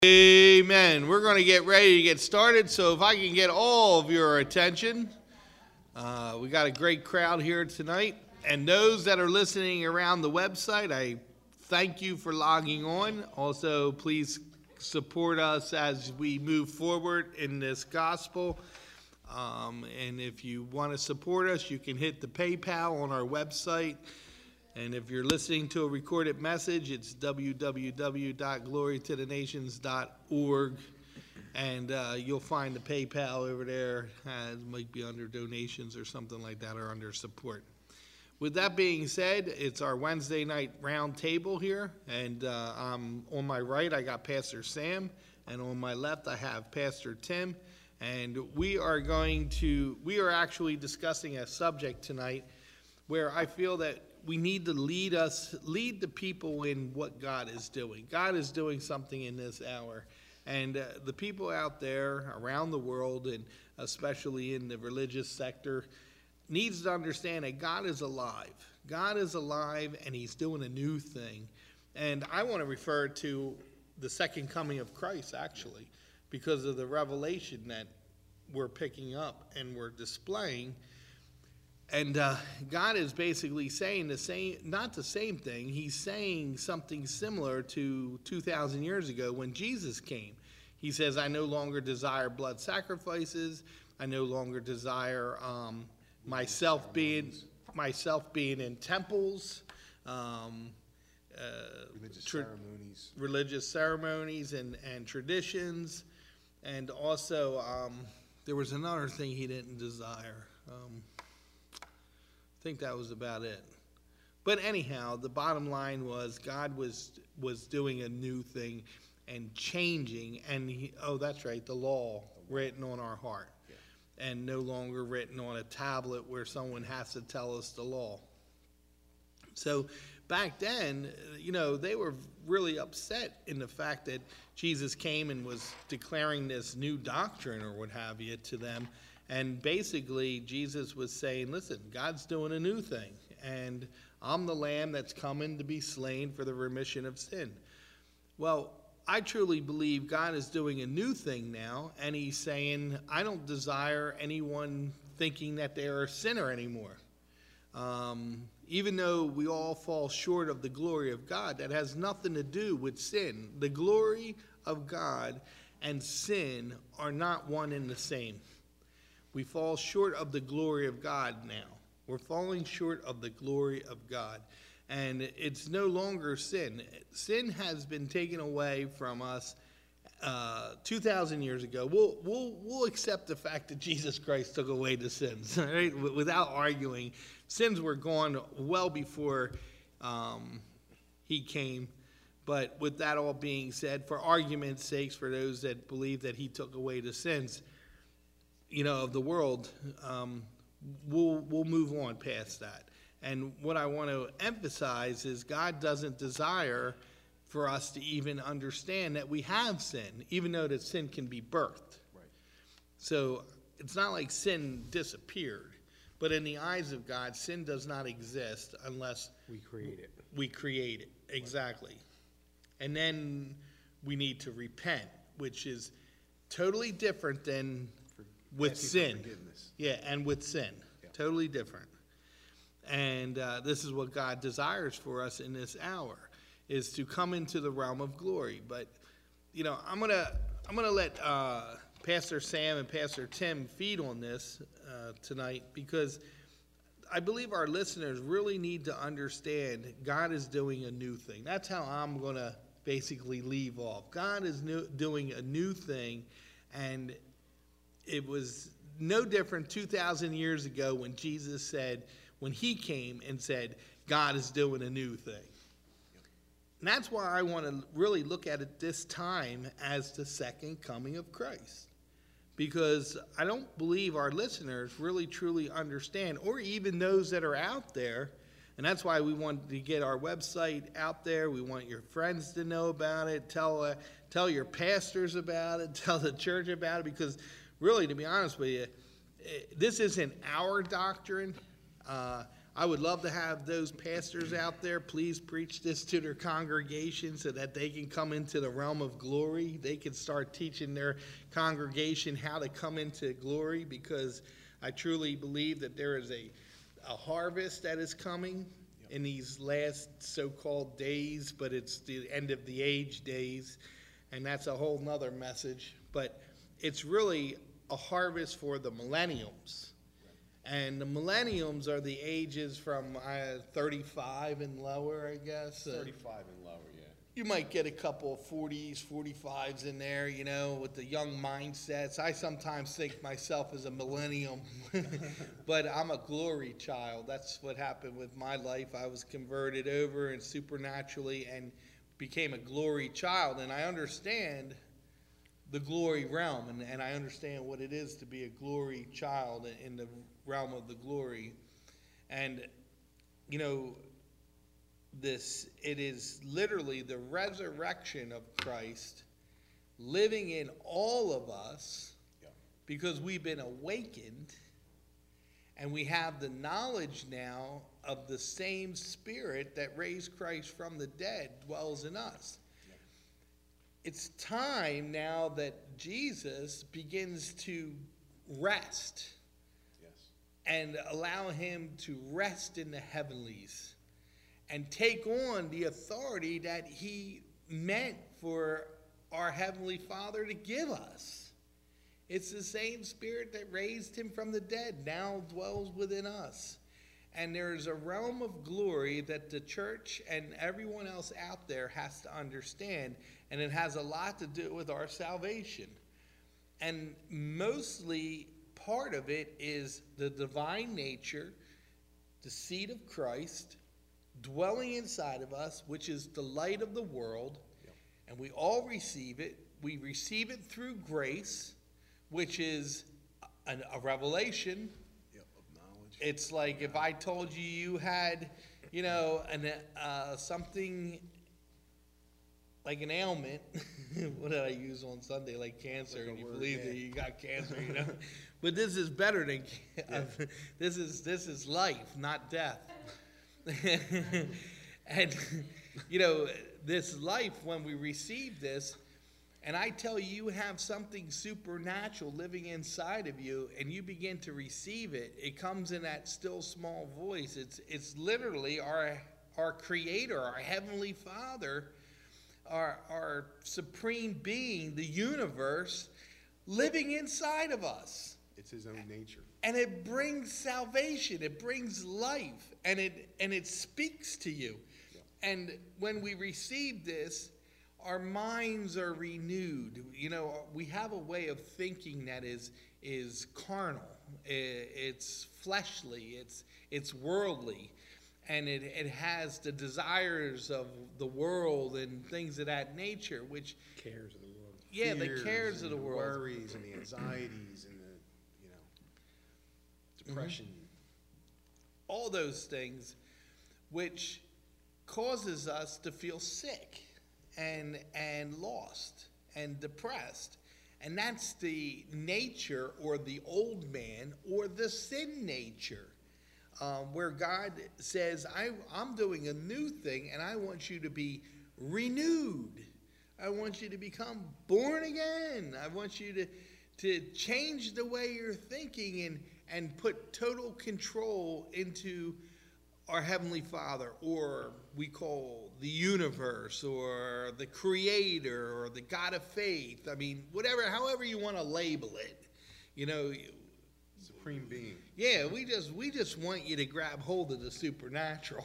Amen. We're going to get ready to get started, so if I can get all of your attention. We got a great crowd here tonight, and those that are listening around the website, I thank you for logging on. Also, please support us as we move forward in this gospel. And if you want to support us, you can hit the PayPal on our website. And if you're listening to a recorded message, it's www.glorytothenations.org. And you'll find the PayPal over there. It might be under donations or something like that, or under support. With that being said, it's our Wednesday night round table here. And on my right, I got Pastor Sam. And on my left, I have Pastor Tim. And we are actually discussing a subject tonight where I feel that we need to lead the people in what God is doing. God is doing something in this hour. And the people out there around the world, and especially in the religious sector, needs to understand that God is alive. God is alive, and he's doing a new thing. And I want to refer to the second coming of Christ, actually, because of the revelation that we're picking up and we're displaying. And God is basically saying not the same thing. He's saying something similar to 2,000 years ago when Jesus came. He says, I no longer desire blood sacrifices. I no longer desire myself being in temples, religious ceremonies and traditions. And also, there was another thing he didn't desire. I think that was about it. But anyhow, the bottom line was God was doing a new thing and changing. And that's right, the law written on our heart. Yeah. And no longer written on a tablet where someone has to tell us the law. So back then, they were really upset in the fact that Jesus came and was declaring this new doctrine or what have you to them. And basically, Jesus was saying, listen, God's doing a new thing. And I'm the lamb that's coming to be slain for the remission of sin. Well, I truly believe God is doing a new thing now. And he's saying, I don't desire anyone thinking that they're a sinner anymore. Even though we all fall short of the glory of God, that has nothing to do with sin. The glory of God and sin are not one and the same. We fall short of the glory of God now. We're falling short of the glory of God. And it's no longer sin. Sin has been taken away from us 2,000 years ago. We'll accept the fact that Jesus Christ took away the sins, right? Without arguing. Sins were gone well before he came. But with that all being said, for argument's sakes, for those that believe that he took away the sins, of the world, we'll move on past that. And what I want to emphasize is God doesn't desire for us to even understand that we have sin, even though that sin can be birthed. Right. So it's not like sin disappeared, but in the eyes of God, sin does not exist unless we create it. We create it, exactly. And then we need to repent, which is totally different than with sin. Yeah, and with sin. Yeah. Totally different. And this is what God desires for us in this hour, is to come into the realm of glory. But, I'm gonna let Pastor Sam and Pastor Tim feed on this tonight, because I believe our listeners really need to understand God is doing a new thing. That's how I'm going to basically leave off. God is doing a new thing, and it was no different 2,000 years ago when Jesus said, when he came and said, God is doing a new thing. And that's why I want to really look at it this time as the second coming of Christ. Because I don't believe our listeners really truly understand, or even those that are out there. And that's why we want to get our website out there. We want your friends to know about it. Tell your pastors about it. Tell the church about it. Because really, to be honest with you, this isn't our doctrine. I would love to have those pastors out there please preach this to their congregation so that they can come into the realm of glory. They can start teaching their congregation how to come into glory, because I truly believe that there is a harvest that is coming in these last so-called days, but it's the end of the age days, and that's a whole nother message. But it's really a harvest for the millenniums. And the millenniums are the ages from 35 and lower, I guess. 35 and lower, yeah. You might get a couple of 40s, 45s in there, you know, with the young mindsets. I sometimes think myself as a millennium, but I'm a glory child. That's what happened with my life. I was converted over and supernaturally and became a glory child. And I understand the glory realm, and I understand what it is to be a glory child in the realm of the glory. And, you know, it is literally the resurrection of Christ living in all of us, because we've been awakened and we have the knowledge now of the same Spirit that raised Christ from the dead dwells in us. It's time now that Jesus begins to rest, and allow him to rest in the heavenlies and take on the authority that he meant for our Heavenly Father to give us. It's the same Spirit that raised him from the dead now dwells within us. And there's a realm of glory that the church and everyone else out there has to understand, and it has a lot to do with our salvation. And mostly part of it is the divine nature, the seed of Christ, dwelling inside of us, which is the light of the world, and we all receive it. We receive it through grace, which is a revelation. It's like if I told you you had, you know, something like an ailment. What did I use on Sunday? Like cancer, like, and you believe that you got cancer, you know. But this is better than this is life, not death. And you know, this life, when we receive this, and I tell you, you have something supernatural living inside of you, and you begin to receive it. It comes in that still small voice. It's literally our Creator, our Heavenly Father, our supreme being, the universe, living inside of us. It's his own nature. And it brings salvation. It brings life, and it speaks to you. Yeah. And when we receive this, our minds are renewed. You know, we have a way of thinking that is carnal. It's fleshly. It's worldly. And it has the desires of the world and things of that nature, which cares of the world. Yeah, the cares of the world. Worries and the anxieties and the, you know, depression. All those things which causes us to feel sick and lost and depressed. And that's the nature, or the old man, or the sin nature, where God says, I'm doing a new thing, and I want you to be renewed. I want you to become born again. I want you to change the way you're thinking and put total control into our Heavenly Father, or we call the universe, or the Creator, or the God of faith. I mean, however you want to label it, you know. Supreme being. Yeah, we just want you to grab hold of the supernatural,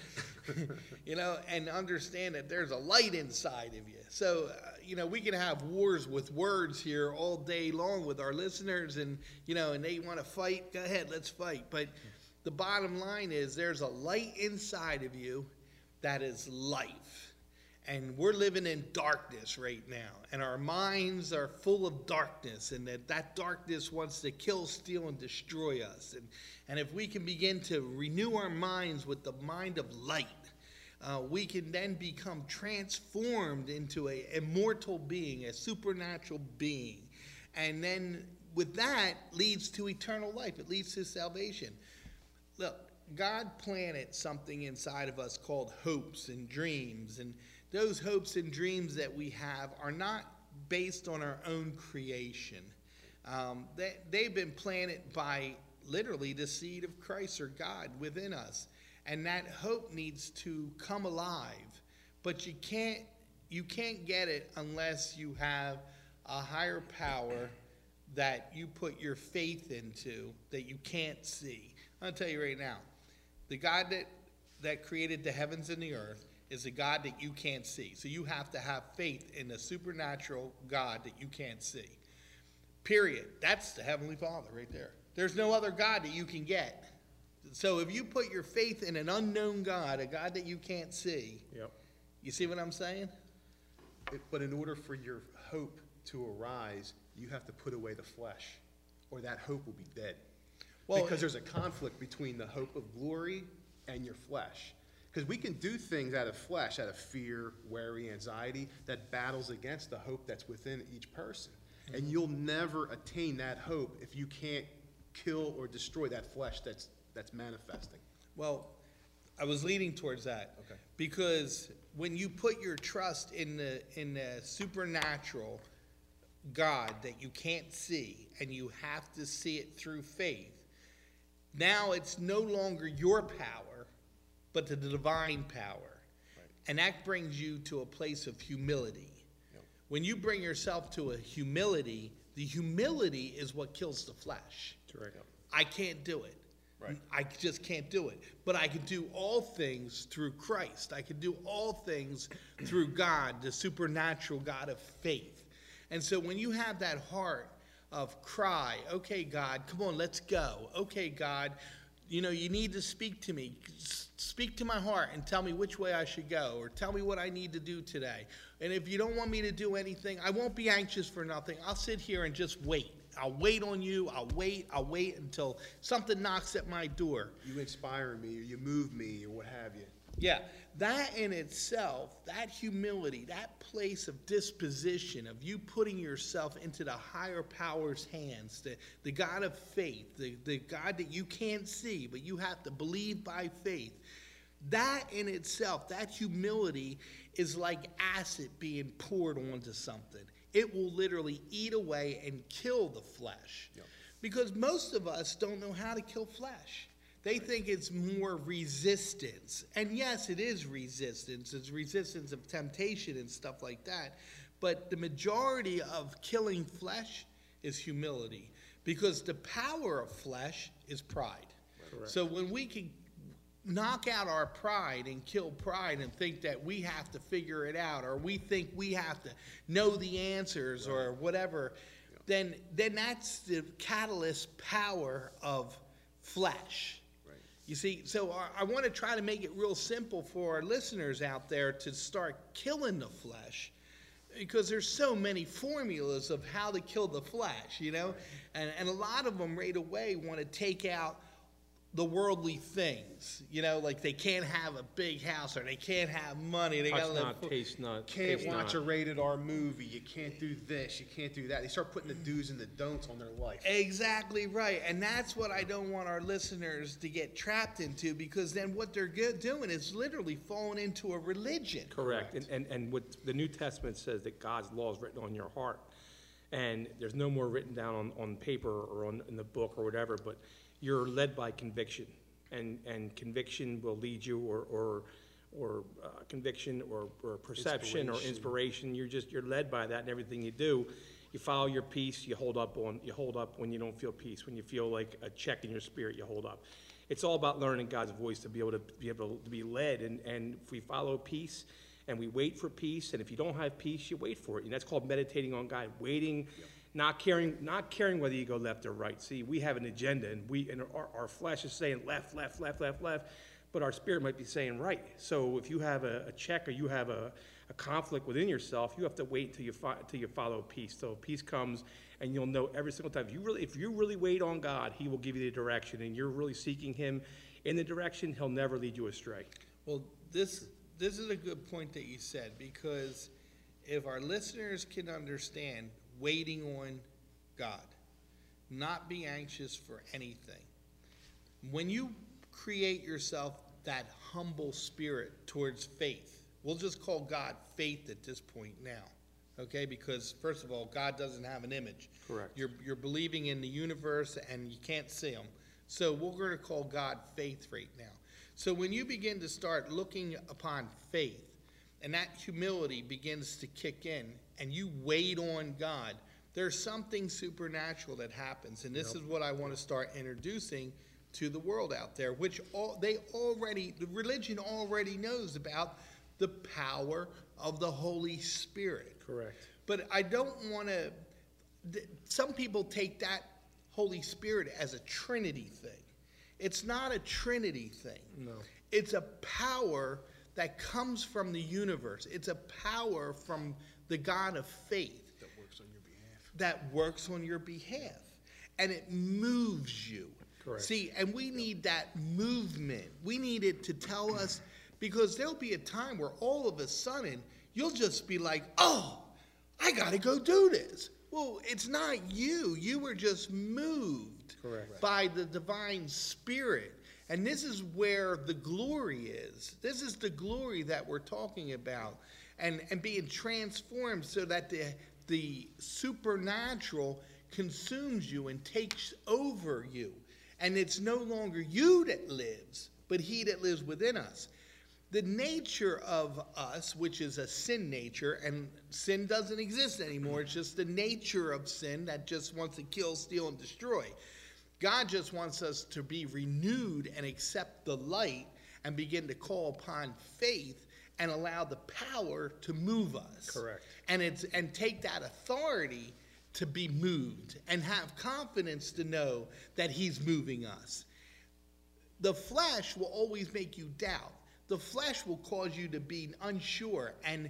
you know, and understand that there's a light inside of you. So, you know, we can have wars with words here all day long with our listeners, and, you know, and they want to fight. Go ahead, let's fight. But the bottom line is there's a light inside of you that is life. And we're living in darkness right now. And our minds are full of darkness. And that darkness wants to kill, steal, and destroy us. And if we can begin to renew our minds with the mind of light, we can then become transformed into an immortal being, a supernatural being. And then with that leads to eternal life. It leads to salvation. Look, God planted something inside of us called hopes and dreams, and those hopes and dreams that we have are not based on our own creation. They've been planted by literally the seed of Christ or God within us, and that hope needs to come alive. But you can't get it unless you have a higher power that you put your faith into that you can't see. I'll tell you right now, the God that created the heavens and the earth is a God that you can't see. So you have to have faith in the supernatural God that you can't see. Period. That's the Heavenly Father right there. There's no other God that you can get. So if you put your faith in an unknown God, a God that you can't see, Yep. you see what I'm saying? But in order for your hope to arise, you have to put away the flesh, or that hope will be dead. Well, Because there's a conflict between the hope of glory and your flesh. Because we can do things out of flesh, out of fear, worry, anxiety, that battles against the hope that's within each person. And you'll never attain that hope if you can't kill or destroy that flesh that's manifesting. Well, I was leading towards that. Okay. Because when you put your trust in the supernatural God that you can't see, and you have to see it through faith, now it's no longer your power, but the divine power. Right. And that brings you to a place of humility. Yep. When you bring yourself to a humility, the humility is what kills the flesh. Correct. I can't do it. Right. I just can't do it. But I can do all things through Christ. I can do all things through God, the supernatural God of faith. And so when you have that heart of cry, okay, God, come on, let's go. Okay, God, you need to speak to me. Speak to my heart and tell me which way I should go, or tell me what I need to do today. And if you don't want me to do anything, I won't be anxious for nothing. I'll sit here and just wait. I'll wait on you. I'll wait until something knocks at my door. You inspire me, or you move me, or what have you. Yeah, that in itself, that humility, that place of disposition, of you putting yourself into the higher power's hands, the God of faith, the God that you can't see, but you have to believe by faith, that in itself, that humility is like acid being poured onto something. It will literally eat away and kill the flesh. Yep. Because most of us don't know how to kill flesh. They think it's more resistance. And yes, it is resistance. It's resistance of temptation and stuff like that. But the majority of killing flesh is humility. Because the power of flesh is pride. Correct. So when we can knock out our pride and kill pride and think that we have to figure it out, or we think we have to know the answers, or whatever, then that's the catalyst power of flesh. Right. You see, so I want to try to make it real simple for our listeners out there to start killing the flesh, because there's so many formulas of how to kill the flesh, and a lot of them right away want to take out the worldly things, like they can't have a big house, or they can't have money. They Touch gotta live. not, taste not. Can't taste watch not. a rated R movie. You can't do this. You can't do that. They start putting the do's and the don'ts on their life. Exactly right, and that's what I don't want our listeners to get trapped into, because then what they're doing is literally falling into a religion. Correct. And what the New Testament says, that God's law is written on your heart. And there's no more written down on paper or in the book or whatever, but you're led by conviction. And conviction will lead you, or conviction or perception or inspiration. You're led by that in everything you do. You follow your peace, you hold up when you don't feel peace. When you feel like a check in your spirit, you hold up. It's all about learning God's voice to be able to be led. And if we follow peace and we wait for peace, and if you don't have peace, you wait for it. And that's called meditating on God, waiting, not caring whether you go left or right. See, we have an agenda, and our flesh is saying left, but our spirit might be saying right. So if you have a check, or you have a conflict within yourself, you have to wait until you follow peace. So peace comes, and you'll know every single time. If you really wait on God, He will give you the direction, and you're really seeking Him in the direction, He'll never lead you astray. Well, this is a good point that you said, because if our listeners can understand waiting on God, not be anxious for anything. When you create yourself that humble spirit towards faith. We'll just call God faith at this point now, okay? Because first of all, God doesn't have an image. Correct. You're believing in the universe and you can't see him. So we're going to call God faith right now. So when you begin to start looking upon faith, and that humility begins to kick in, and you wait on God, there's something supernatural that happens. And this is what I want to start introducing to the world out there, which the religion already knows about the power of the Holy Spirit. Correct. But I don't want to, some people take that Holy Spirit as a Trinity thing. It's not a Trinity thing. No. It's a power that comes from the universe. It's a power from the God of faith. That works on your behalf. That works on your behalf. And it moves you. Correct. See, and we need that movement. We need it to tell us, because there'll be a time where all of a sudden you'll just be like, oh, I got to go do this. Well, it's not you. You were just moved. Correct. By the divine spirit. And this is where the glory is. This is the glory that we're talking about. And being transformed so that the supernatural consumes you and takes over you. And it's no longer you that lives, but he that lives within us. The nature of us, which is a sin nature, and sin doesn't exist anymore. It's just the nature of sin that just wants to kill, steal, and destroy. God just wants us to be renewed and accept the light and begin to call upon faith and allow the power to move us. Correct. And take that authority to be moved and have confidence to know that he's moving us. The flesh will always make you doubt. The flesh will cause you to be unsure and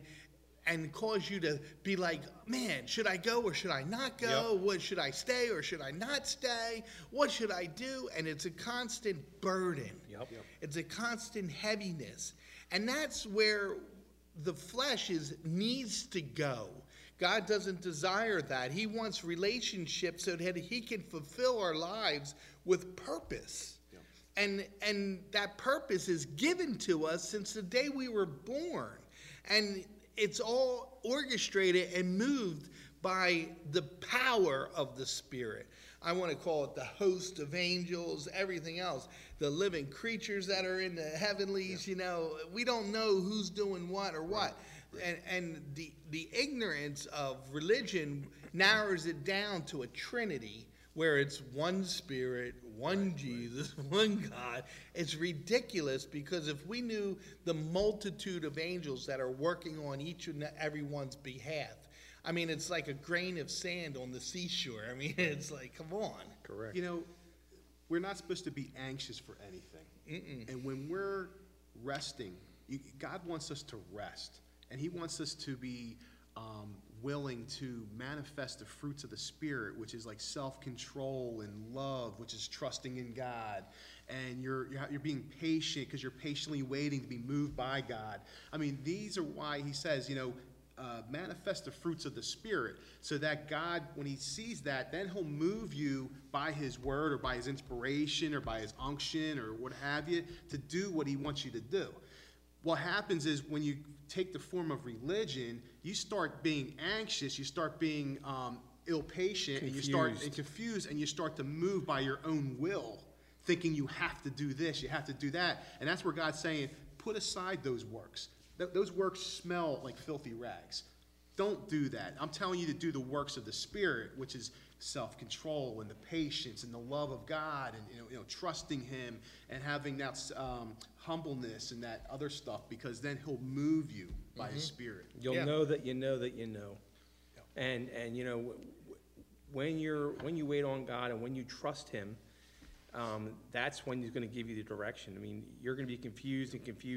cause you to be like, man, should I go or should I not go? Yep. What, should I stay or should I not stay? What should I do? And it's a constant burden. Yep. It's a constant heaviness. And that's where the flesh needs to go. God doesn't desire that. He wants relationship so that he can fulfill our lives with purpose. Yep. And that purpose is given to us since the day we were born. And it's all orchestrated and moved by the power of the Spirit. I want to call it the host of angels, everything else, the living creatures that are in the heavenlies. You know, we don't know who's doing what or what. And the ignorance of religion narrows it down to a trinity where it's one Spirit, one Jesus, one God. It's ridiculous, because if we knew the multitude of angels that are working on each and everyone's behalf, I mean, it's like a grain of sand on the seashore. I mean, it's like, come on. Correct. You know, we're not supposed to be anxious for anything. And when we're resting, God wants us to rest. And he wants us to be willing to manifest the fruits of the Spirit, which is like self-control and love, which is trusting in God. And you're being patient because you're patiently waiting to be moved by God. I mean, these are why he says, you know, manifest the fruits of the Spirit, so that God, when he sees that, then he'll move you by his word or by his inspiration or by his unction or what have you to do what he wants you to do. What happens is when you take the form of religion, you start being anxious, you start being ill-patient, and you start confused, and you start to move by your own will, thinking you have to do this, you have to do that. And that's where God's saying, put aside those works. Those works smell like filthy rags. Don't do that. I'm telling you to do the works of the Spirit, which is self-control and the patience and the love of God, and you know trusting him and having that humbleness and that other stuff, because then he'll move you by his Spirit. You'll know that you know that you know. Yeah. And you know, when you wait on God and when you trust him, that's when he's going to give you the direction. I mean, you're going to be confused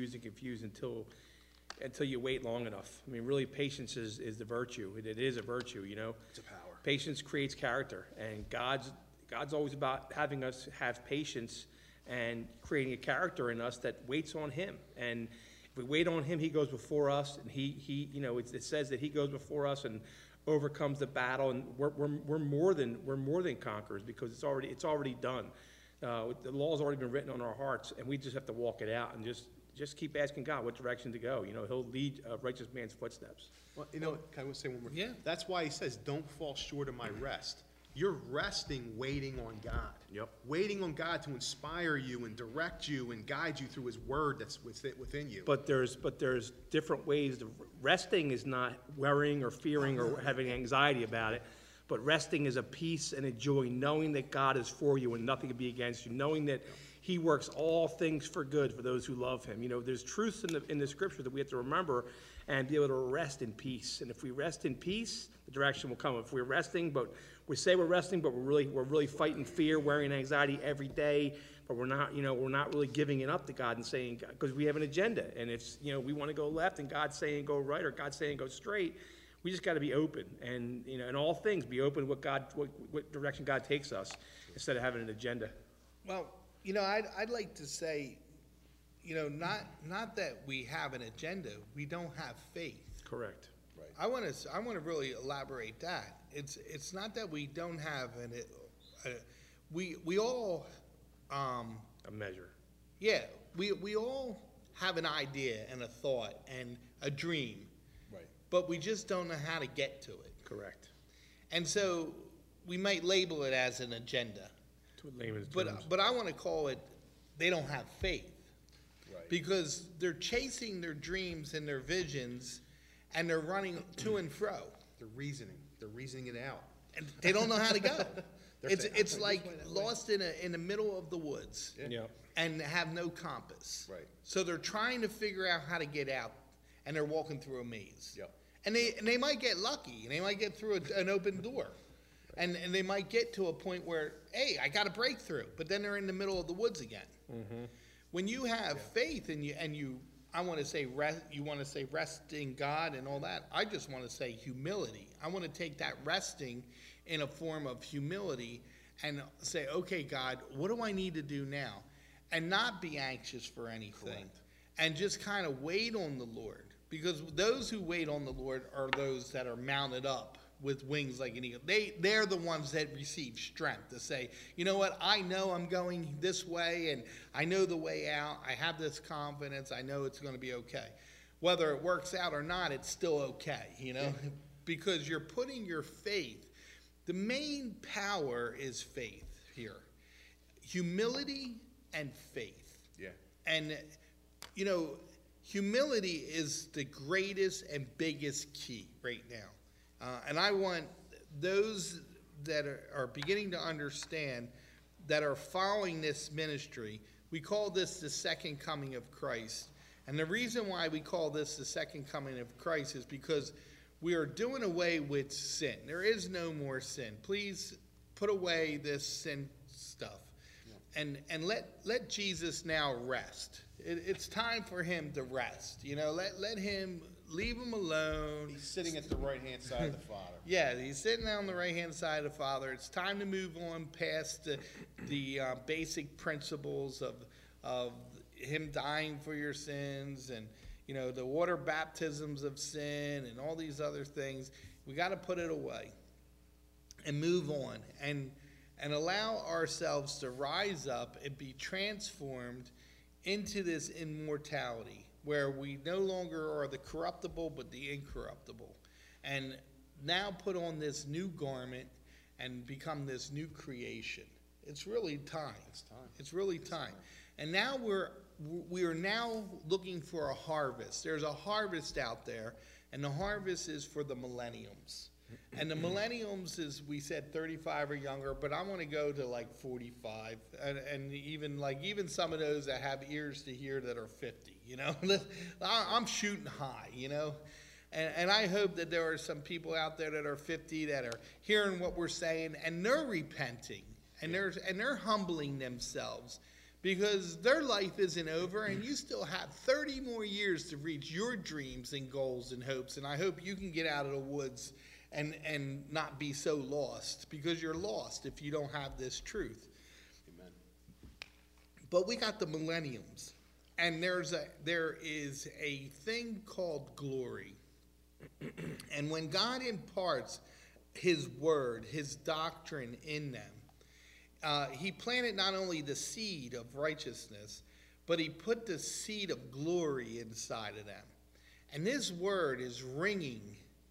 until you wait long enough. I mean, really, patience is the virtue. It is a virtue, you know. It's a power. Patience creates character, and God's always about having us have patience and creating a character in us that waits on him. And if we wait on him, he goes before us, and he you know, it says that he goes before us and overcomes the battle, and we're more than conquerors, because it's already done. The law's already been written on our hearts, and we just have to walk it out and just keep asking God what direction to go. You know, he'll lead a righteous man's footsteps. Well, you know, can I say one more? Yeah. That's why he says, don't fall short of my rest. You're resting, waiting on God. Yep. Waiting on God to inspire you and direct you and guide you through his word that's within you. But there's different ways. Resting is not worrying or fearing or having anxiety about it. But resting is a peace and a joy, knowing that God is for you and nothing can be against you, knowing that he works all things for good for those who love him. You know, there's truths in the scripture that we have to remember and be able to rest in peace. And if we rest in peace, the direction will come. If we're resting, but we say we're resting, but we're really fighting fear, worrying, anxiety every day, but we're not really giving it up to God and saying, because we have an agenda. And if, we want to go left and God's saying go right or God's saying go straight, we just got to be open and, in all things, be open to what direction God takes us instead of having an agenda. Well, I'd like to say, not that we have an agenda, we don't have faith. Correct. Right. I want to really elaborate that. It's not that we don't have we all A measure. yeah, we all have an idea and a thought and a dream, Right. but we just don't know how to get to it. Correct. And so we might label it as an agenda. To layman's terms. But I want to call it, they don't have faith. Right. Because they're chasing their dreams and their visions, and they're running to and fro. They're reasoning it out. And they don't know how to go. They're saying, It's "I'm like going this way, that way." lost in the middle of the woods Yeah. and have no compass. Right. So they're trying to figure out how to get out, and they're walking through a maze. Yep. And they might get lucky, and they might get through an open door. And they might get to a point where, hey, I got a breakthrough, but then they're in the middle of the woods again. Mm-hmm. When you have faith and I want to say rest, you want to say rest in God and all that. I just want to say humility. I want to take that resting in a form of humility and say, okay, God, what do I need to do now? And not be anxious for anything. Correct. And just kind of wait on the Lord. Because those who wait on the Lord are those that are mounted up with wings like an eagle. They're the ones that receive strength to say, you know what, I know I'm going this way and I know the way out. I have this confidence. I know it's going to be okay. Whether it works out or not, it's still okay, because you're putting your faith. The main power is faith here. Humility and faith. Yeah. And, humility is the greatest and biggest key right now. And I want those that are beginning to understand, that are following this ministry, we call this the second coming of Christ. And the reason why we call this the second coming of Christ is because we are doing away with sin. There is no more sin. Please put away this sin stuff. And let Jesus now rest. It's time for him to rest. Let him, leave him alone. He's sitting at the right-hand side of the Father. Yeah, he's sitting on the right-hand side of the Father. It's time to move on past the basic principles of him dying for your sins and, the water baptisms of sin and all these other things. We got to put it away and move on and allow ourselves to rise up and be transformed into this immortality where we no longer are the corruptible but the incorruptible, and now put on this new garment and become this new creation. It's really time. It's really time. And now we are now looking for a harvest. There's a harvest out there, and the harvest is for the millenniums. And the millenniums is, we said 35 or younger, but I want to go to like 45, and even some of those that have ears to hear that are 50. I'm shooting high. And I hope that there are some people out there that are 50 that are hearing what we're saying, and they're repenting, and they're humbling themselves, because their life isn't over, and you still have 30 more years to reach your dreams and goals and hopes. And I hope you can get out of the woods and not be so lost, because you're lost if you don't have this truth. Amen. But we got the millenniums, and there is a thing called glory. And when God imparts his word, his doctrine in them, he planted not only the seed of righteousness, but he put the seed of glory inside of them. And this word is ringing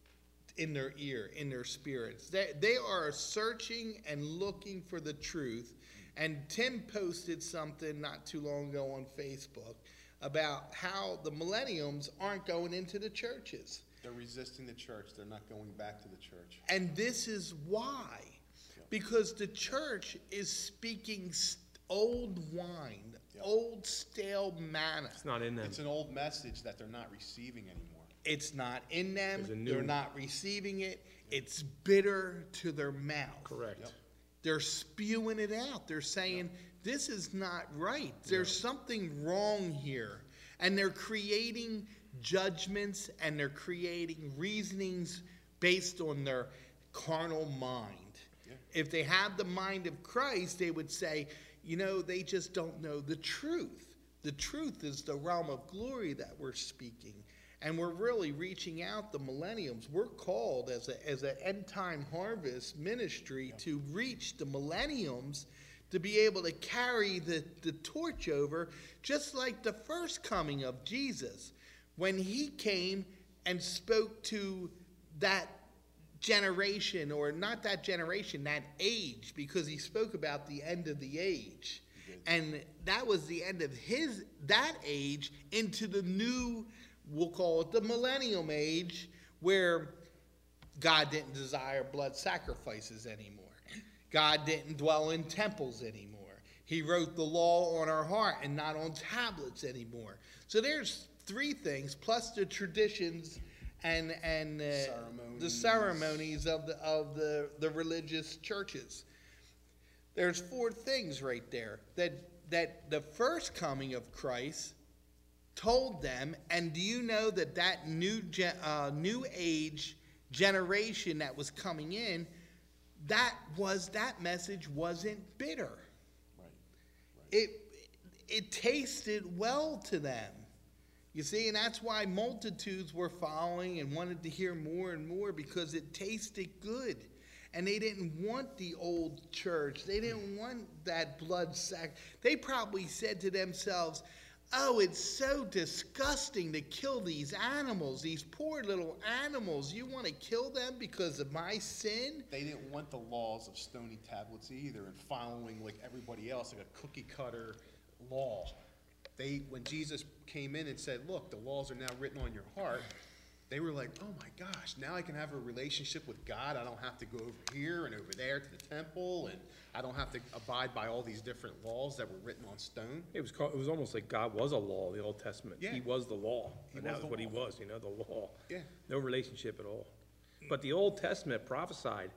in their ear, in their spirits. They are searching and looking for the truth. And Tim posted something not too long ago on Facebook about how the millenniums aren't going into the churches. They're resisting the church. They're not going back to the church. And this is why. Because the church is speaking old wine, old stale manna. It's not in them. It's an old message that they're not receiving anymore. It's not in them. There's a new- They're not receiving it. It's bitter to their mouth. Correct. Yep. They're spewing it out. They're saying, this is not right. There's something wrong here. And they're creating judgments and they're creating reasonings based on their carnal mind. Yeah. If they have the mind of Christ, they would say, they just don't know the truth. The truth is the realm of glory that we're speaking. And we're really reaching out the millenniums. We're called as an end-time harvest ministry to reach the millenniums, to be able to carry the torch over, just like the first coming of Jesus, when he came and spoke to that generation, or not that generation, that age, because he spoke about the end of the age. And that was the end of that age into the new, we'll call it the millennium age, where God didn't desire blood sacrifices anymore. God didn't dwell in temples anymore. He wrote the law on our heart and not on tablets anymore. So there's three things, plus the traditions and the ceremonies of the religious churches. There's four things right there that the first coming of Christ told them. And do you know that new age generation that was coming in, that message wasn't bitter. Right. It tasted well to them. You see, and that's why multitudes were following and wanted to hear more and more, because it tasted good. And they didn't want the old church. They didn't want that blood sack. They probably said to themselves, oh, it's so disgusting to kill these animals, these poor little animals. You want to kill them because of my sin? They didn't want the laws of stony tablets either, and following like everybody else, like a cookie cutter law. When Jesus came in and said, look, the laws are now written on your heart, they were like, oh my gosh, now I can have a relationship with God. I don't have to go over here and over there to the temple, and I don't have to abide by all these different laws that were written on stone. It was almost like God was a law in the Old Testament. Yeah. He was the law. He And was that was the what he law. was, the law. Yeah. No relationship at all. But the Old Testament prophesied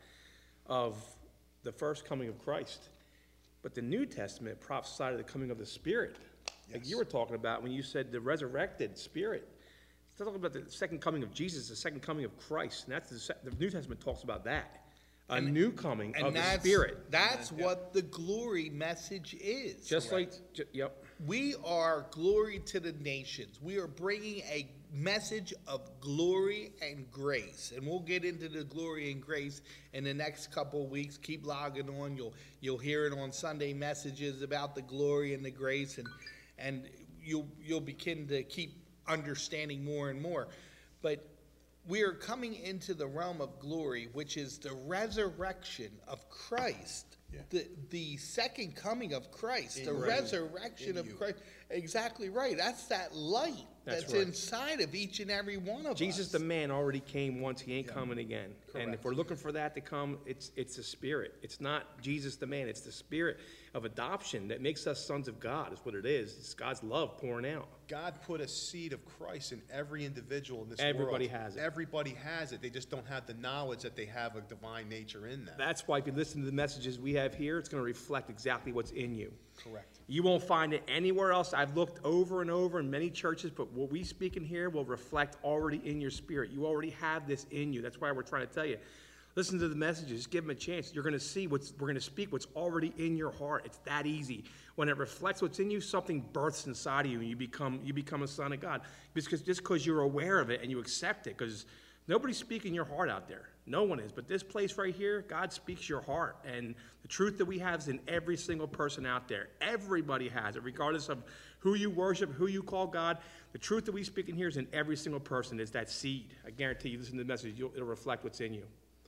of the first coming of Christ. But the New Testament prophesied of the coming of the Spirit. Like Yes. you were talking about when you said the resurrected Spirit. It's talking about the second coming of Jesus, the second coming of Christ. And that's the New Testament talks about that. A new coming of the Spirit. That's what the glory message is. Just like, yep. We are glory to the nations. We are bringing a message of glory and grace. And we'll get into the glory and grace in the next couple of weeks. Keep logging on. You'll hear it on Sunday messages about the glory and the grace, and you'll begin to keep understanding more and more. But we are coming into the realm of glory, which is the resurrection of Christ. Yeah. The second coming of Christ, In the you. resurrection In of you. Christ. Exactly right. That's that light That's that's right. inside of each and every one of Jesus, us. the man, already came once. He ain't coming again. And if Correct. we're looking for that to come, it's the Spirit. It's not Jesus, the man. It's the Spirit of adoption that makes us sons of God, is what it is. It's God's love pouring out. God put a seed of Christ in every individual in this Everybody world. has it. Everybody has it. They just don't have the knowledge that they have a divine nature in them. That's why if you listen to the messages we have here, it's going to reflect exactly what's in you. Correct. You won't find it anywhere else. I've looked over and over in many churches, but what we speak in here will reflect already in your spirit. You already have this in you. That's why we're trying to tell you. Listen to the messages. Give them a chance. You're going to see we're going to speak what's already in your heart. It's that easy. When it reflects what's in you, something births inside of you, and you become a son of God. Just because you're aware of it and you accept it, because nobody's speaking your heart out there. No one is. But this place right here, God speaks your heart. And the truth that we have is in every single person out there. Everybody has it, regardless of who you worship, who you call God. The truth that we speak in here is in every single person. It's that seed. I guarantee you, listen to the message, it'll reflect what's in you.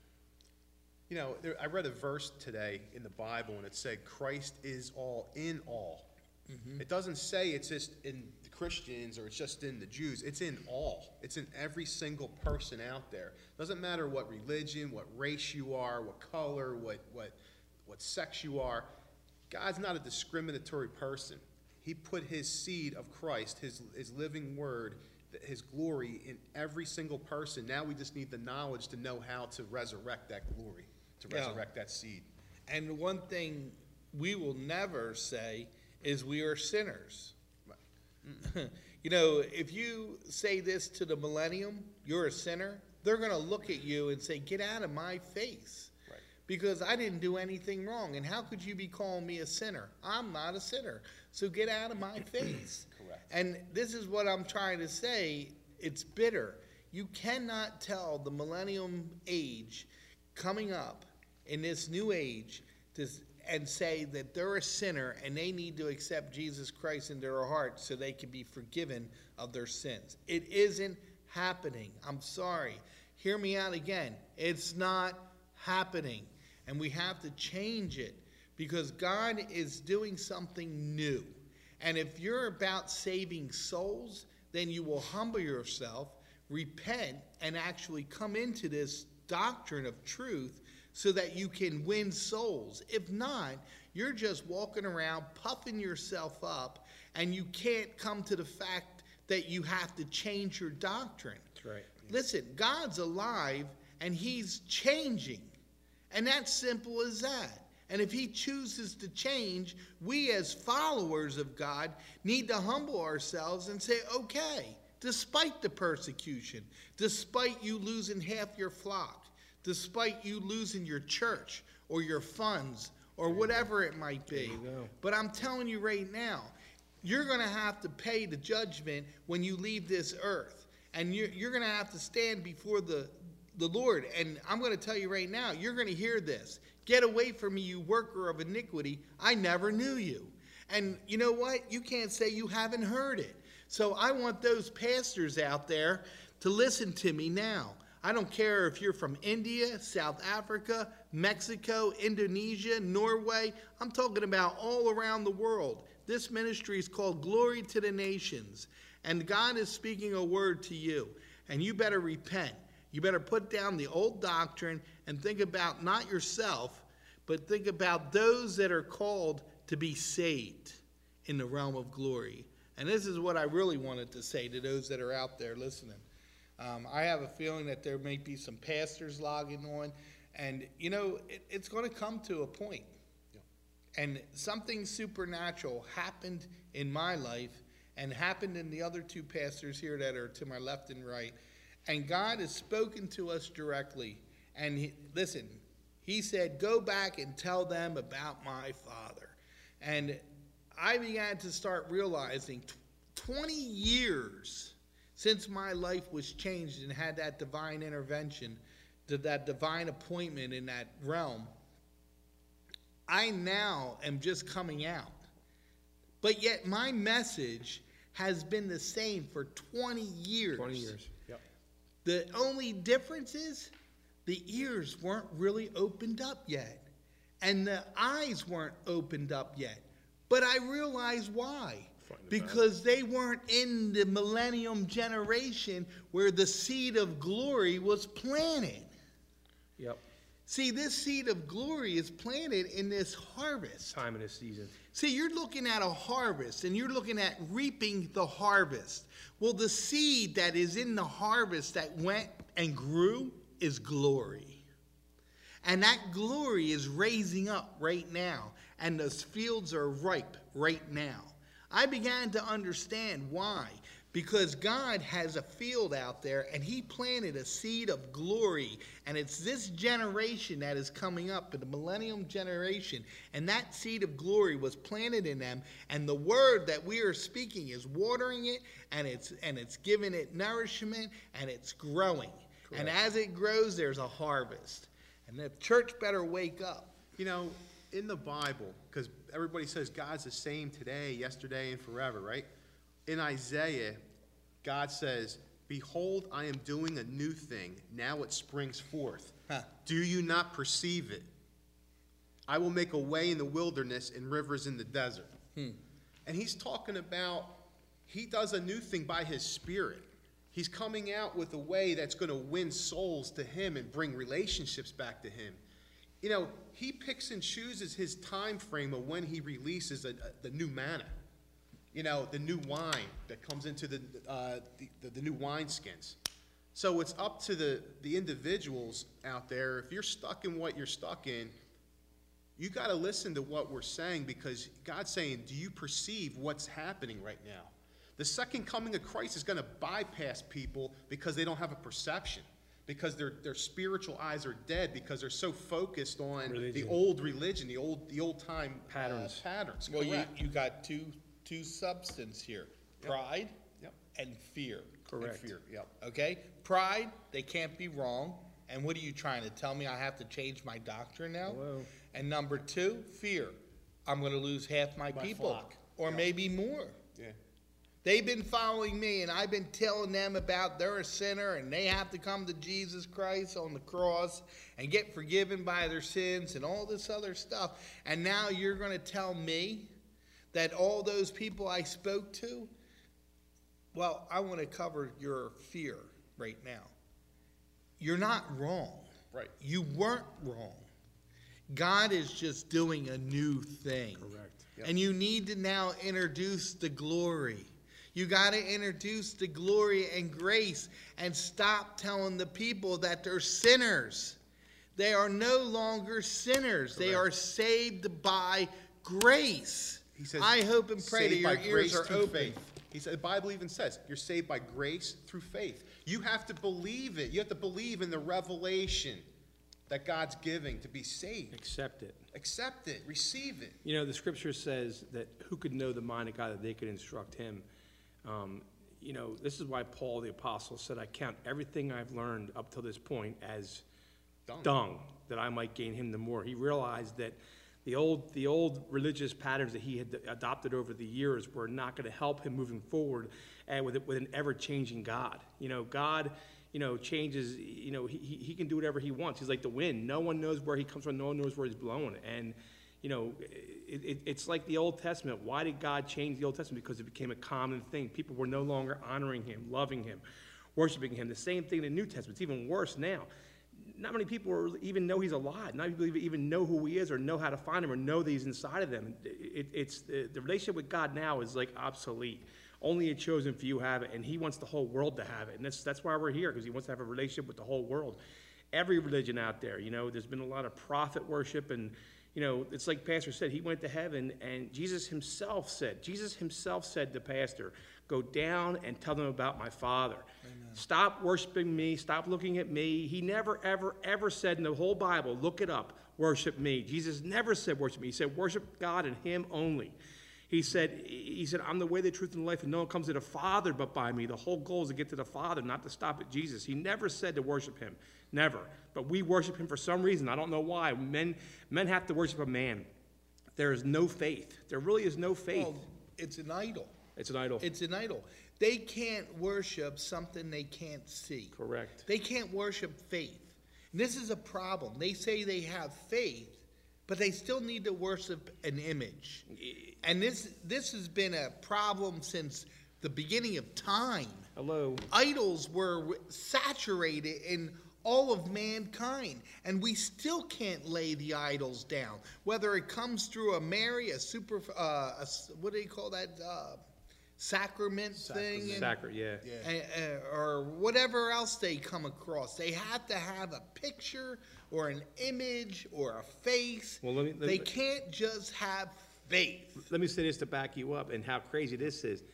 You know, I read a verse today in the Bible, and it said, Christ is all in all. It doesn't say it's just in the Christians or it's just in the Jews. It's in all. It's in every single person out there. Doesn't matter what religion, what race you are, what color, what sex you are. God's not a discriminatory person. He put his seed of Christ, his living word, his glory in every single person. Now we just need the knowledge to know how to resurrect that glory, to resurrect that seed. And one thing we will never say is we are sinners. You know, if you say this to the millennium, you're a sinner, they're going to look at you and say, get out of my face. Right. Because I didn't do anything wrong. And how could you be calling me a sinner? I'm not a sinner. So get out of my face. Correct. And this is what I'm trying to say. It's bitter. You cannot tell the millennium age coming up in this new age and say that they're a sinner and they need to accept Jesus Christ into their heart so they can be forgiven of their sins. It isn't happening. I'm sorry. Hear me out again. It's not happening. And we have to change it because God is doing something new. And if you're about saving souls, then you will humble yourself, repent, and actually come into this doctrine of truth so that you can win souls. If not, you're just walking around puffing yourself up, and you can't come to the fact that you have to change your doctrine. That's right. Listen, God's alive, and he's changing. And that's simple as that. And if he chooses to change, we as followers of God need to humble ourselves and say, okay, despite the persecution, despite you losing half your flock, despite you losing your church or your funds or whatever it might be. But I'm telling you right now, you're going to have to pay the judgment when you leave this earth. And you're going to have to stand before the Lord. And I'm going to tell you right now, you're going to hear this. Get away from me, you worker of iniquity. I never knew you. And you know what? You can't say you haven't heard it. So I want those pastors out there to listen to me now. I don't care if you're from India, South Africa, Mexico, Indonesia, Norway. I'm talking about all around the world. This ministry is called Glory to the Nations. And God is speaking a word to you. And you better repent. You better put down the old doctrine and think about not yourself, but think about those that are called to be saved in the realm of glory. And this is what I really wanted to say to those that are out there listening. I have a feeling that there may be some pastors logging on, and you know, it's going to come to a point. And something supernatural happened in my life and happened in the other two pastors here that are to my left and right. And God has spoken to us directly. And listen, he said, go back and tell them about my Father. And I began to start realizing 20 years since my life was changed and had that divine intervention, that divine appointment in that realm, I now am just coming out. But yet my message has been the same for 20 years. 20 years, yep. The only difference is the ears weren't really opened up yet. And the eyes weren't opened up yet. But I realize why. Because they weren't in the millennium generation where the seed of glory was planted. Yep. See, this seed of glory is planted in this harvest. Time in this season. See, you're looking at a harvest, and you're looking at reaping the harvest. Well, the seed that is in the harvest that went and grew is glory. And that glory is raising up right now, and those fields are ripe right now. I began to understand why. Because God has a field out there, and he planted a seed of glory. And it's this generation that is coming up, the millennium generation. And that seed of glory was planted in them. And the word that we are speaking is watering it, and it's giving it nourishment, and it's growing. And as it grows, there's a harvest. And the church better wake up. You know, in the Bible, because everybody says God's the same today, yesterday, and forever, right? In Isaiah, God says, "Behold, I am doing a new thing. Now it springs forth. Do you not perceive it? I will make a way in the wilderness and rivers in the desert." And he's talking about, he does a new thing by his Spirit. He's coming out with a way that's going to win souls to him and bring relationships back to him. You know, he picks and chooses his time frame of when he releases the new manna. You know, the new wine that comes into the new wineskins. So it's up to the individuals out there. If you're stuck in what you're stuck in, you got to listen to what we're saying, because God's saying, do you perceive what's happening right now? The second coming of Christ is going to bypass people because they don't have a perception, because their spiritual eyes are dead, because they're so focused on the old religion, the old time patterns. Well, you got two substance here: pride and fear. Correct. And fear. Yep. Okay, pride, they can't be wrong. And what are you trying to tell me? I have to change my doctrine now? Hello. And number two, fear. I'm going to lose half my people, flock. or maybe more. Yeah. They've been following me, and I've been telling them about they're a sinner and they have to come to Jesus Christ on the cross and get forgiven by their sins and all this other stuff. And now you're going to tell me that all those people I spoke to, well, I want to cover your fear right now. You're not wrong. Right. You weren't wrong. God is just doing a new thing. Correct. Yep. And you need to now introduce the glory. You got to introduce the glory and grace and stop telling the people that they're sinners. They are no longer sinners. They are saved by grace. He says, I hope and pray that your ears are open. Faith. He said, the Bible even says, you're saved by grace through faith. You have to believe it. You have to believe in the revelation that God's giving to be saved. Accept it. Accept it. Receive it. You know, the scripture says that who could know the mind of God that they could instruct him? You know, this is why Paul the apostle said, I count everything I've learned up till this point as dung, that I might gain him the more. He realized that the old religious patterns that he had adopted over the years were not going to help him moving forward, and with an ever-changing God. You know, God, you know, changes. You know, he can do whatever he wants. He's like the wind. No one knows where he comes from. No one knows where he's blowing. And you know, it's like the Old Testament. Why did God change the Old Testament? Because it became a common thing. People were no longer honoring him, loving him, worshiping him. The same thing in the New Testament. It's even worse now. Not many people even know he's alive. Not many people even know who he is, or know how to find him, or know that he's inside of them. It's the relationship with God now is like obsolete. Only a chosen few have it, and he wants the whole world to have it. And that's why we're here, because he wants to have a relationship with the whole world. Every religion out there, you know, there's been a lot of prophet worship, and you know, it's like Pastor said, he went to heaven, and Jesus himself said to Pastor, go down and tell them about my Father. Amen. Stop worshiping me. Stop looking at me. He never, ever, ever said in the whole Bible, look it up, worship me. Jesus never said worship me. He said worship God and him only. He said, I'm the way, the truth, and the life, and no one comes to the Father but by me. The whole goal is to get to the Father, not to stop at Jesus. He never said to worship him. Never. But we worship him for some reason. I don't know why. Men have to worship a man. There is no faith. There really is no faith. Well, it's an idol. It's an idol. It's an idol. They can't worship something they can't see. Correct. They can't worship faith. And this is a problem. They say they have faith, but they still need to worship an image. And this has been a problem since the beginning of time. Hello. Idols were saturated in all of mankind, and we still can't lay the idols down. Whether it comes through a Mary, what do you call that, sacrament thing? Yeah. Or whatever else they come across. They have to have a picture or an image or a face. Well, they can't just have faith. Let me say this to back you up and how crazy this is.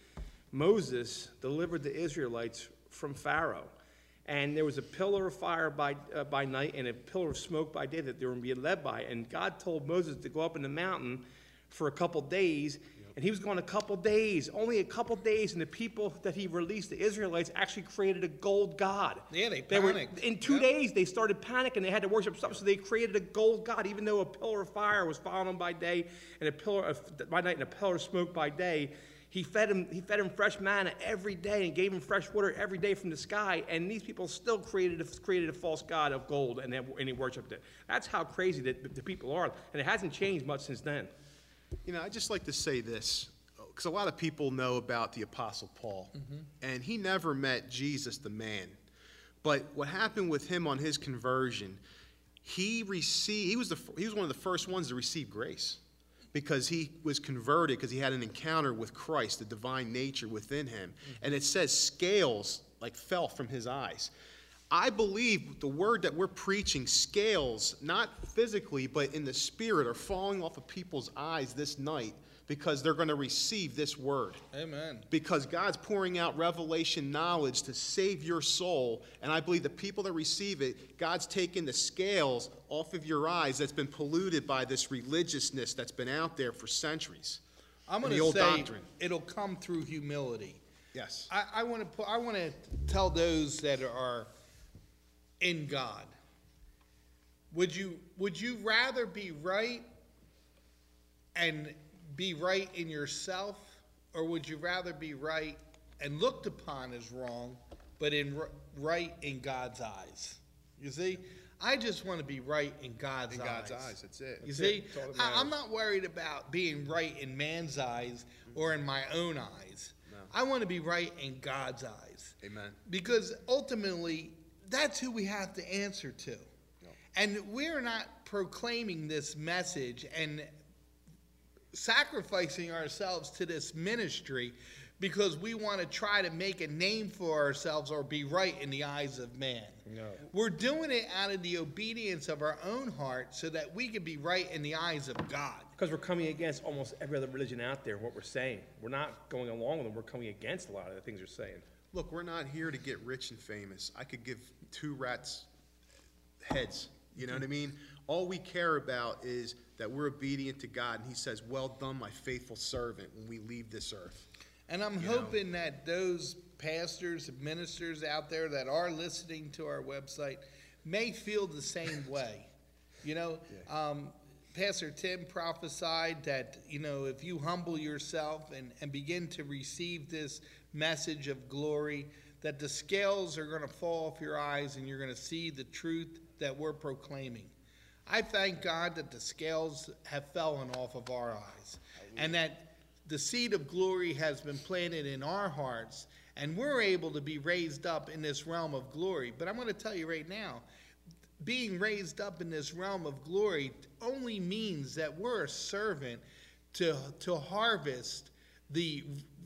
Moses delivered the Israelites from Pharaoh. And there was a pillar of fire by night and a pillar of smoke by day that they were being led by. And God told Moses to go up in the mountain for a couple days and he was gone a couple days, only a couple days, and the people that he released, the Israelites, actually created a gold god. Yeah, they were, panicked. in 2 Yep. days, they started panicking. They had to worship something, so they created a gold god, even though a pillar of fire was following them by day, and a pillar of by night, and a pillar of smoke by day. He fed him fresh manna every day and gave him fresh water every day from the sky. And these people still created a false god of gold, and he worshipped it. That's how crazy the people are, and it hasn't changed much since then. You know, I just like to say this, because a lot of people know about the Apostle Paul, and he never met Jesus the man. But what happened with him on his conversion, he was one of the first ones to receive grace, because he was converted, because he had an encounter with Christ, the divine nature within him. And it says scales like fell from his eyes. I believe the word that we're preaching, scales, not physically, but in the spirit, are falling off of people's eyes this night, because they're going to receive this word. Amen. Because God's pouring out revelation knowledge to save your soul. And I believe the people that receive it, God's taken the scales off of your eyes that's been polluted by this religiousness that's been out there for centuries. I'm And going the to old say doctrine. it'll come through humility. Yes. I want to tell those that are in God. Would you rather be right and be right in yourself, or would you rather be right and looked upon as wrong, but right in God's eyes? You see, I just want to be right in God's eyes. In God's eyes, that's it. You see, That's all that matters. I'm not worried about being right in man's eyes or in my own eyes. No. I want to be right in God's eyes. Amen. Because ultimately, that's who we have to answer to. Yep. And we're not proclaiming this message and sacrificing ourselves to this ministry because we want to try to make a name for ourselves or be right in the eyes of man. No. We're doing it out of the obedience of our own heart so that we can be right in the eyes of God. Because we're coming against almost every other religion out there, what we're saying. We're not going along with them. We're coming against a lot of the things they're saying. Look, we're not here to get rich and famous. I could give two rats heads. You know what I mean? All we care about is that we're obedient to God, and he says, well done, my faithful servant, when we leave this earth. And I'm hoping that those pastors and ministers out there that are listening to our website may feel the same way. You know, Pastor Tim prophesied that, you know, if you humble yourself and begin to receive this message of glory, that the scales are going to fall off your eyes and you're going to see the truth that we're proclaiming. I thank God that the scales have fallen off of our eyes and that the seed of glory has been planted in our hearts and we're able to be raised up in this realm of glory. But I'm going to tell you right now, being raised up in this realm of glory only means that we're a servant to harvest the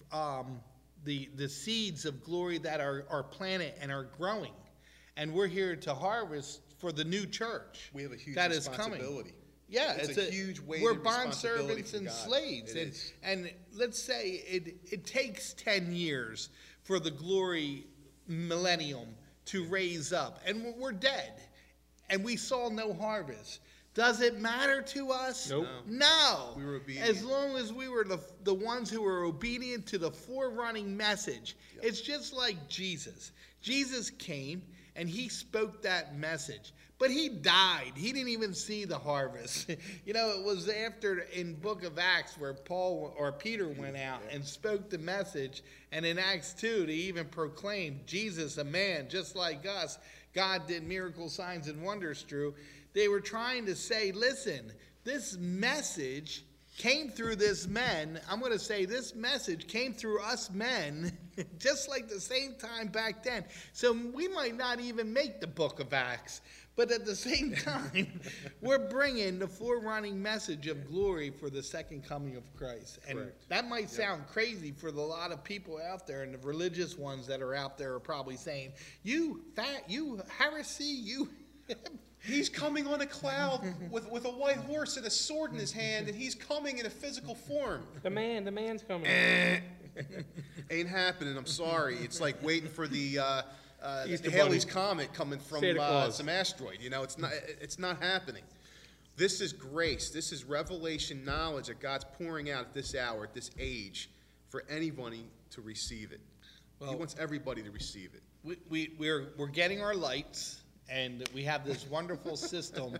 seeds of glory that are planted and are growing. And we're here to harvest for the new church. We have a huge that is coming. responsibility. Yeah, It's a huge weighted we're bond responsibility servants from and God. slaves, It is. and let's say it takes 10 years for the glory millennium to raise up, and we're dead, and we saw no harvest. Does it matter to us? Nope. No. We were obedient. As long as we were the ones who were obedient to the forerunning message. Yep. It's just like Jesus. Jesus came and he spoke that message, but he died. He didn't even see the harvest. You know, it was after in Book of Acts where Paul or Peter went out and spoke the message, and in Acts 2 they even proclaimed Jesus, a man just like us. God did miracle signs and wonders through. They were trying to say, listen, this message came through this men. I'm going to say this message came through us men, just like the same time back then. So we might not even make the Book of Acts, but at the same time, we're bringing the forerunning message of glory for the second coming of Christ. And Correct. that might sound crazy for the lot of people out there, and the religious ones that are out there are probably saying, you heresy, you... He's coming on a cloud with a white horse and a sword in his hand, and he's coming in a physical form. The man's coming. Ain't happening, I'm sorry. It's like waiting for the Easter Halley's Bunny. Comet coming from Santa Claus. some asteroid. You know, it's not happening. This is grace. This is revelation knowledge that God's pouring out at this hour, at this age, for anybody to receive it. He Well- wants everybody to receive it. We're getting our lights, and we have this wonderful system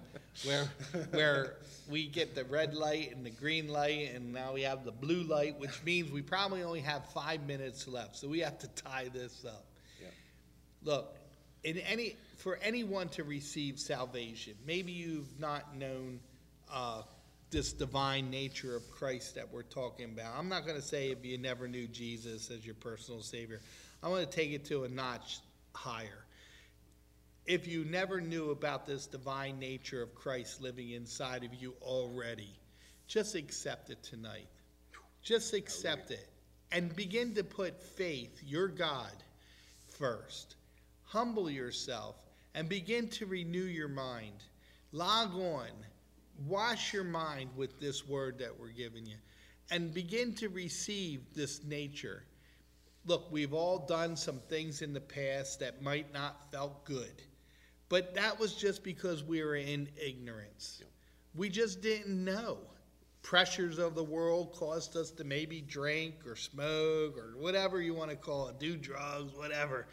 where we get the red light and the green light, and now we have the blue light, which means we probably only have 5 minutes left, so we have to tie this up. Yeah. Look, for anyone to receive salvation, maybe you've not known this divine nature of Christ that we're talking about. I'm not going to say if you never knew Jesus as your personal Savior. I want to take it to a notch higher. If you never knew about this divine nature of Christ living inside of you already, just accept it tonight. Just accept it and begin to put faith, your God, first. Humble yourself and begin to renew your mind. Log on. Wash your mind with this word that we're giving you and begin to receive this nature. Look, we've all done some things in the past that might not felt good, but that was just because we were in ignorance. Yep. We just didn't know. Pressures of the world caused us to maybe drink or smoke or whatever you want to call it, do drugs, whatever.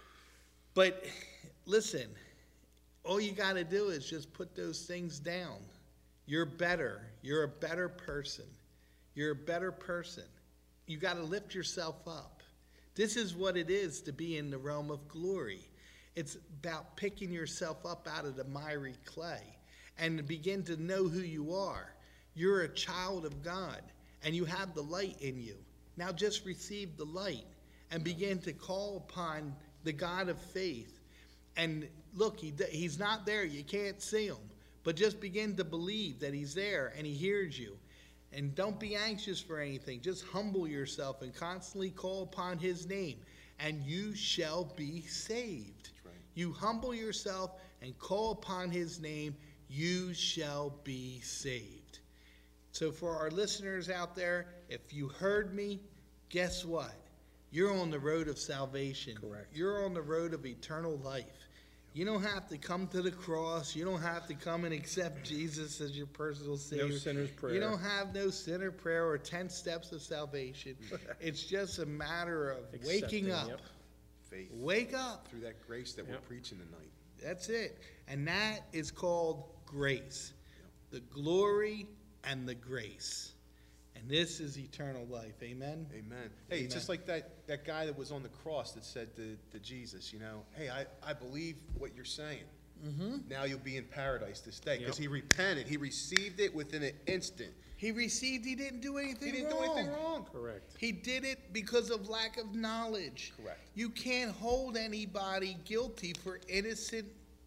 But listen, all you got to do is just put those things down. You're better. You're a better person. You're a better person. You got to lift yourself up. This is what it is to be in the realm of glory. It's about picking yourself up out of the miry clay and to begin to know who you are. You're a child of God, and you have the light in you. Now just receive the light and begin to call upon the God of faith. And look, he's not there. You can't see him. But just begin to believe that he's there and he hears you. And don't be anxious for anything. Just humble yourself and constantly call upon his name, and you shall be saved. That's right. You humble yourself and call upon his name, you shall be saved. So for our listeners out there, if you heard me, guess what? You're on the road of salvation. Correct. You're on the road of eternal life. You don't have to come to the cross. You don't have to come and accept Jesus as your personal Savior. No sinner's prayer. You don't have no sinner prayer or 10 steps of salvation. It's just a matter of waking Accepting, up. yep. Faith. Wake up. Through that grace that we're Yep. preaching tonight. That's it. And that is called grace. The glory and the grace. And this is eternal life. Amen? Amen. Hey, Amen. just like that guy that was on the cross that said to Jesus, you know, hey, I believe what you're saying. Mm-hmm. Now you'll be in paradise this day. Because Yep. he repented. He received it within an instant. He didn't do anything He didn't do anything wrong. Correct. He did it because of lack of knowledge. Correct. You can't hold anybody guilty for innocent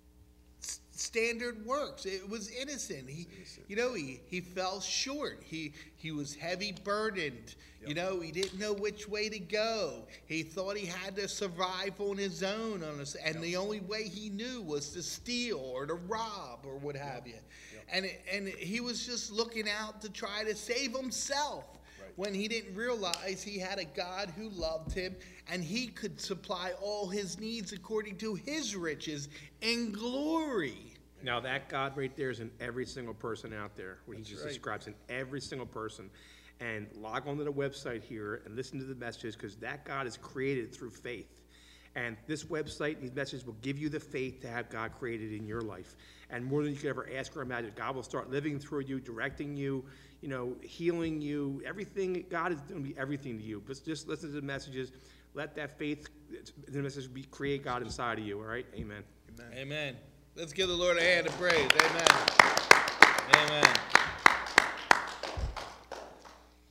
standard works. It was innocent. He fell short. He was heavy burdened. Yep. You know, he didn't know which way to go. He thought he had to survive on his own, and the only way he knew was to steal or to rob or what have you. Yep. And he was just looking out to try to save himself. Right. When he didn't realize he had a God who loved him and he could supply all his needs according to his riches in glory. Now that God right there is in every single person out there. What he That's just right. describes in every single person. And log onto the website here and listen to the messages, because that God is created through faith. And this website, these messages will give you the faith to have God created in your life. And more than you could ever ask or imagine, God will start living through you, directing you, you know, healing you. Everything, God is going to be everything to you. But just listen to the messages. Let that faith, the message create God inside of you, all right? Amen. Amen. Amen. Let's give the Lord a hand of praise. Amen. Amen.